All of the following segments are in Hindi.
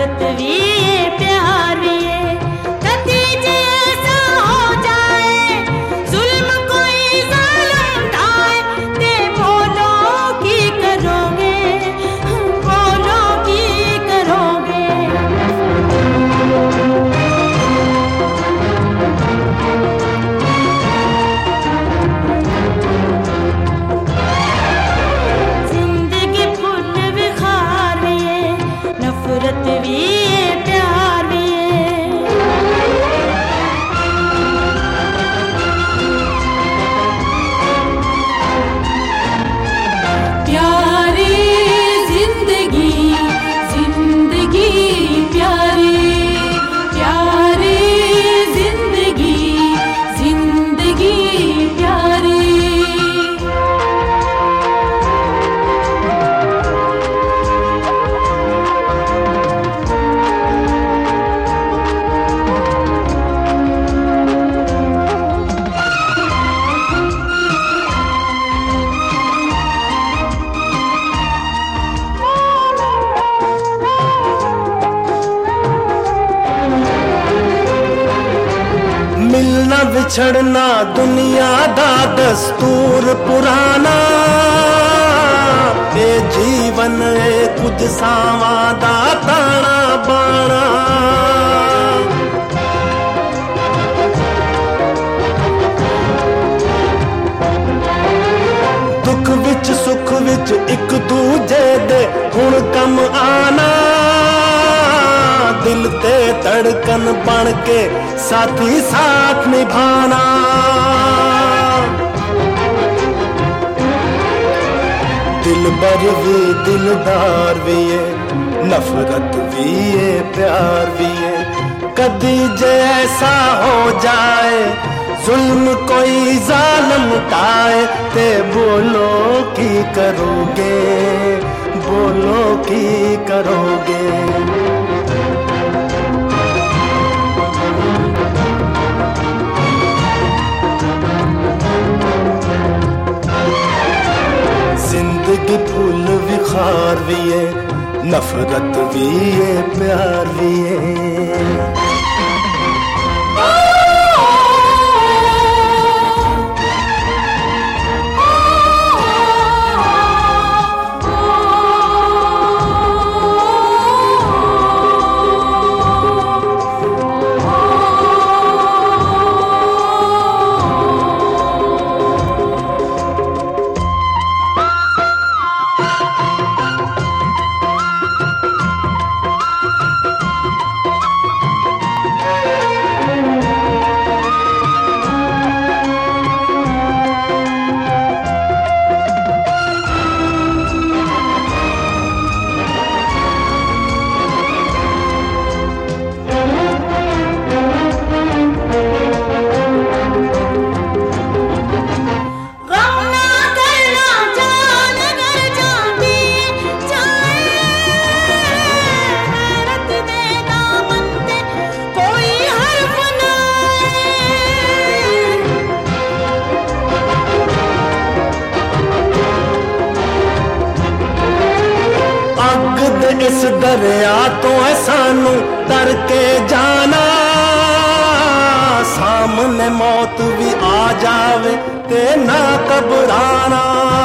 नफरत भी है प्यार भी है। कभी जैसा हो जाए जुल्म कोई जालिम ढाए, ते बोलो की करोगे, बोलो की करोगे। जिंदगी फुल विखार भी है, नफरत भी है प्यार भी है। प्यारी जिंदगी, जिंदगी प्यारी, प्यारी जिंदगी, जिंदगी प्यारी। मिलना विछड़ना दुनिया दा दस्तूर पुराना, ये जीवन है कुछ सावां दा ताना बाना। दुख विच सुख विच एक दूजे दे हुण कम आना, दिल ते धड़कन बन के साथी साथ निभाना। दिलबर भी दिलदार भी है, नफरत भी है प्यार भी है। कभी जैसा हो जाए जुल्म कोई जालिम ढाए, ते बोलो की करोगे, बोलो की करोगे। जिंदगी फूल विखार भी है, नफरत भी है प्यार भी है। इस दरिया तो है सानू तर के जाना, सामने मौत भी आ जावे ते ना घबराना।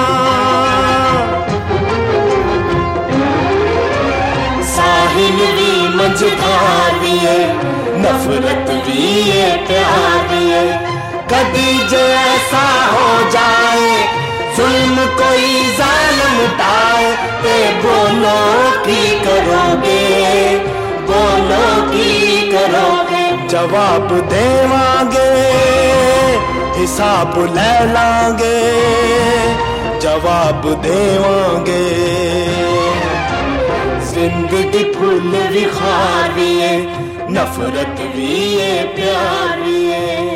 साहिल भी मझधार भी है, नफरत भी है प्यार भी है। कभी जैसा हो जाए जुल्म कोई जालिम ढाए, ते बोलो की करोगे, बोलो की करोगे। जवाब देवांगे हिसाब ले लांगे, जवाब देवांगे। जिंदगी फूल विखार भी है, नफरत भी है प्यार भी है।